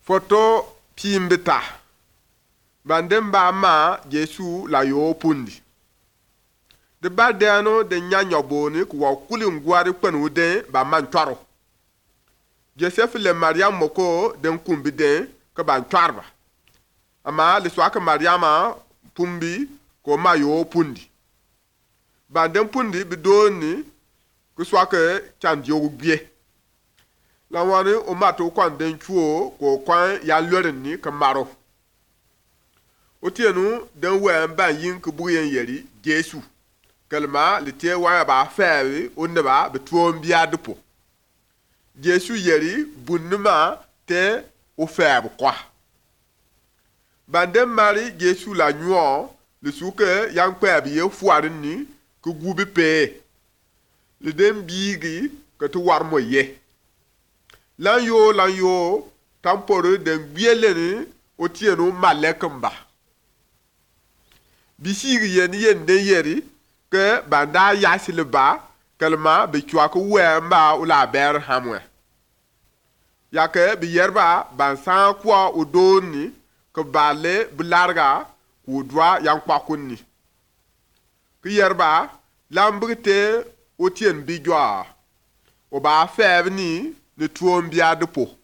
Poto piimbita. Bandem ba ma Jesu la yo pundi. De ba deno de nyanyo boni kwa kuli ngwari kwenu den ba man twaro. Joseph le Mariam moko den kumbi den ka ban twarba. Ama le swaka Mariama pumbi ko ma yo pundi. Bandem pundi bidoni ku swaka chan yo gye. La wani o mato kwan den chuo ko kwan ya lyoren ni kamaro. Otienu den wen ban yin ku buyen yeri Jesu. Kalma le tie wa ba fawi onneba betuom bia depo. Jesu yeri bunuma te o feb kwa. Bandem mari Jesu la nyuo le souke yang kwa bi ye fuarin ni ku gubi pe. Le dem bigi que tu war moye. Lan yo tampore den bieleni otienu malekamba. Bisiri yen den yeri que banda yasile ba kalma be kwa ko wemba ula ber hamwe. Yake bi yerba ban san kwa odoni ko bale blarga ku dwa yang kwa kunni. Ki yerba lambrite otien bijwa. O ba febni ne tuom bia depo.